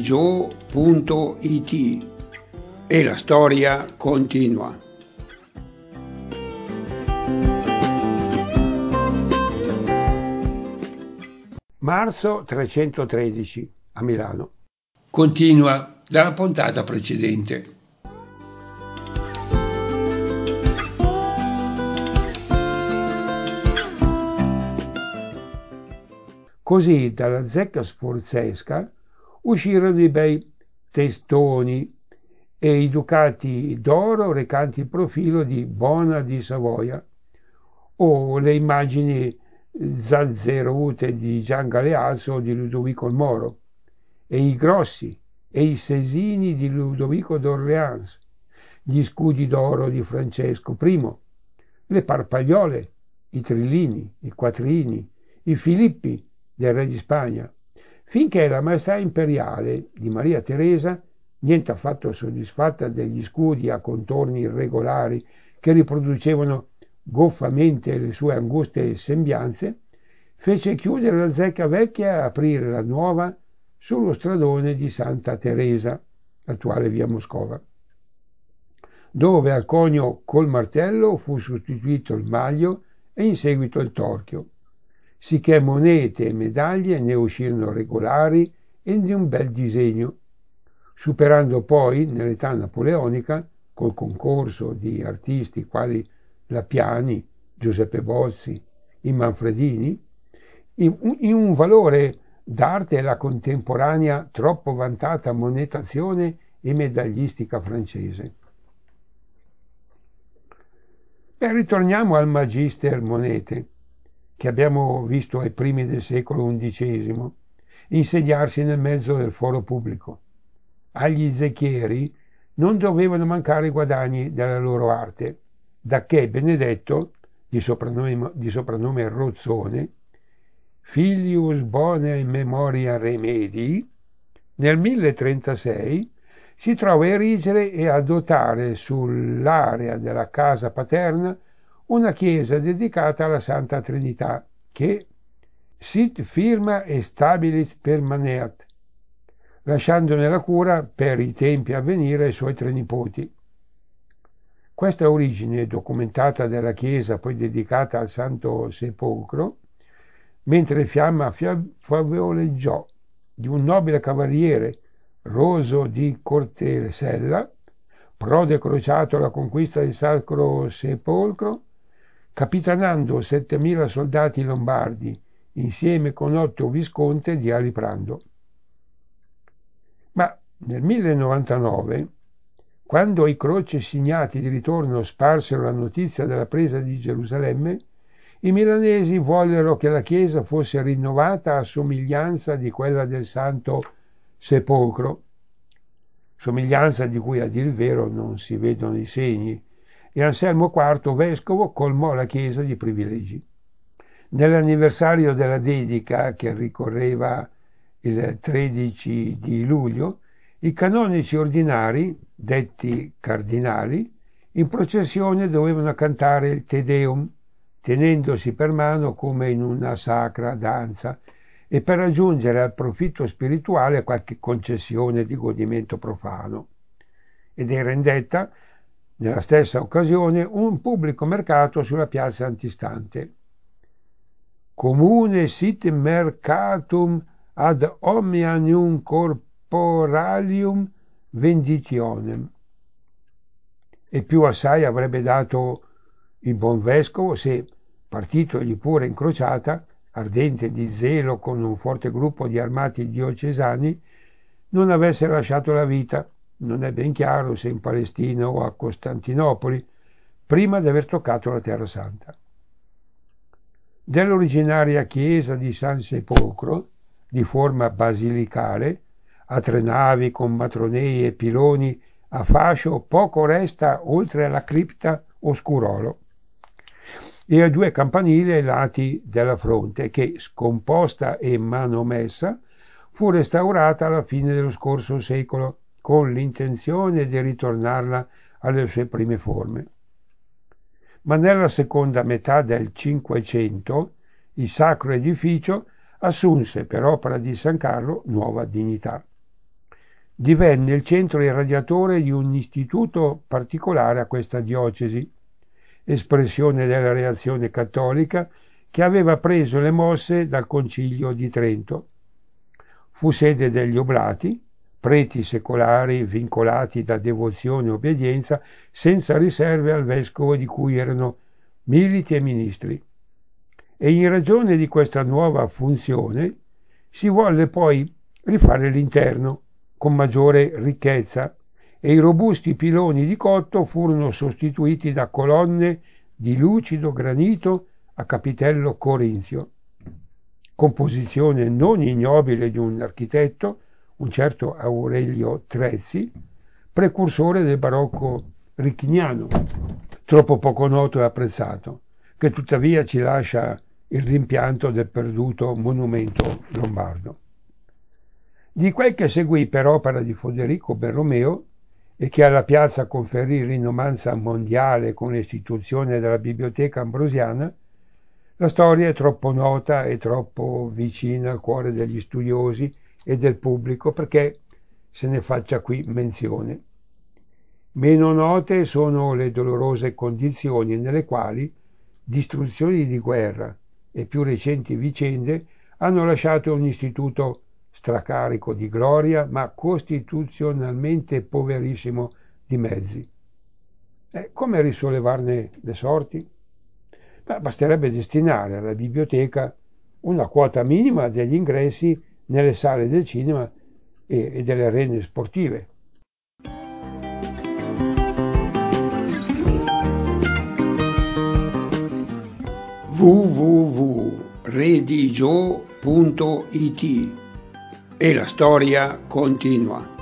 Gio.it e la storia continua. Marzo 313 a Milano. Continua dalla puntata precedente. Così dalla zecca sforzesca uscirono i bei testoni e i ducati d'oro recanti il profilo di Bona di Savoia o le immagini zazzerute di Gian Galeazzo o di Ludovico il Moro e i grossi e i sesini di Ludovico d'Orléans, gli scudi d'oro di Francesco I, le parpagliole, i trillini, i quattrini, i filippi del re di Spagna, finché la maestà imperiale di Maria Teresa, niente affatto soddisfatta degli scudi a contorni irregolari che riproducevano goffamente le sue anguste sembianze, fece chiudere la zecca vecchia e aprire la nuova sullo stradone di Santa Teresa, attuale via Moscova, dove al conio col martello fu sostituito il maglio e in seguito il torchio, sicché monete e medaglie ne uscirono regolari e di un bel disegno, superando poi nell'età napoleonica, col concorso di artisti quali Lappiani, Giuseppe Bozzi, i Manfredini, in un valore d'arte la contemporanea troppo vantata monetazione e medagliistica francese. E ritorniamo al Magister Monete, che abbiamo visto ai primi del secolo XI insediarsi nel mezzo del foro pubblico. Agli zecchieri non dovevano mancare i guadagni della loro arte, dacché Benedetto, di soprannome Rozzone, filius bonae memoria remedii, nel 1036 si trova a erigere e a dotare sull'area della casa paterna una chiesa dedicata alla Santa Trinità che sit firma e stabilit permaneat, lasciandone la cura per i tempi a venire ai suoi tre nipoti. Questa origine documentata della chiesa, poi dedicata al Santo Sepolcro, mentre fiamma favoleggiò di un nobile cavaliere Roso di Cortesella, prode crociato alla conquista del Sacro Sepolcro, capitanando 7.000 soldati lombardi insieme con 8 visconti di Aliprando. Ma nel 1099, quando i croci signati di ritorno sparsero la notizia della presa di Gerusalemme, i milanesi vollero che la chiesa fosse rinnovata a somiglianza di quella del Santo Sepolcro, somiglianza di cui a dir il vero non si vedono i segni, e Anselmo IV, vescovo, colmò la chiesa di privilegi. Nell'anniversario della dedica, che ricorreva il 13 di luglio, i canonici ordinari, detti cardinali, in processione dovevano cantare il Te Deum, tenendosi per mano come in una sacra danza, e per raggiungere al profitto spirituale qualche concessione di godimento profano. Ed era indetta, nella stessa occasione, un pubblico mercato sulla piazza antistante. Comune sit mercatum ad omnium corporalium venditionem. E più assai avrebbe dato il buon vescovo se, partitogli pure incrociata, ardente di zelo con un forte gruppo di armati diocesani, non avesse lasciato la vita, non è ben chiaro se in Palestina o a Costantinopoli, prima di aver toccato la Terra Santa. Dell'originaria chiesa di San Sepolcro, di forma basilicale, a 3 navi con matronei e piloni a fascio, poco resta oltre alla cripta oscurolo e a 2 campanili ai lati della fronte che, scomposta e manomessa, fu restaurata alla fine dello scorso secolo con l'intenzione di ritornarla alle sue prime forme. Ma nella seconda metà del Cinquecento il sacro edificio assunse per opera di San Carlo nuova dignità. divenne il centro irradiatore di un istituto particolare a questa diocesi, espressione della reazione cattolica che aveva preso le mosse dal Concilio di Trento. Fu sede degli oblati, preti secolari vincolati da devozione e obbedienza senza riserve al vescovo di cui erano militi e ministri. E in ragione di questa nuova funzione si volle poi rifare l'interno con maggiore ricchezza e i robusti piloni di cotto furono sostituiti da colonne di lucido granito a capitello corinzio, composizione non ignobile di un architetto, un certo Aurelio Trezzi, precursore del barocco richiniano, troppo poco noto e apprezzato, che tuttavia ci lascia il rimpianto del perduto monumento lombardo. Di quel che seguì per opera di Federico Berromeo e che alla piazza conferì rinomanza mondiale con l'istituzione della Biblioteca Ambrosiana, la storia è troppo nota e troppo vicina al cuore degli studiosi e del pubblico perché se ne faccia qui menzione. Meno note sono le dolorose condizioni nelle quali distruzioni di guerra e più recenti vicende hanno lasciato un istituto stracarico di gloria, ma costituzionalmente poverissimo di mezzi. Come risollevarne le sorti? Basterebbe destinare alla biblioteca una quota minima degli ingressi nelle sale del cinema e delle arene sportive. www.redigio.it e la storia continua.